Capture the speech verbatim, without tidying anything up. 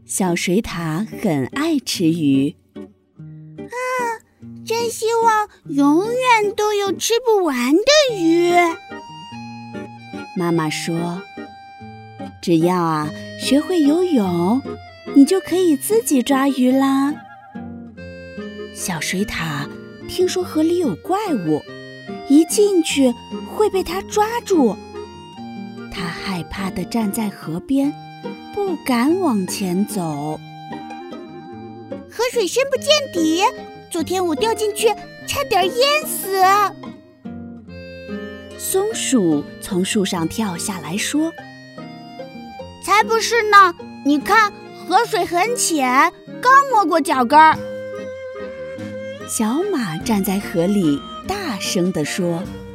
小水獭很爱吃鱼。 啊，真希望永远都有吃不完的鱼。 妈妈说，只要啊学会游泳，你就可以自己抓鱼啦。小水獭听说河里有怪物，一进去会被它抓住，它害怕地站在河边，不敢往前走。 河水深不见底，昨天我掉进去，差点淹死。 松鼠从树上跳下来说， 才不是呢，你看河水很浅，刚没过脚跟儿。 小马站在河里大声地说，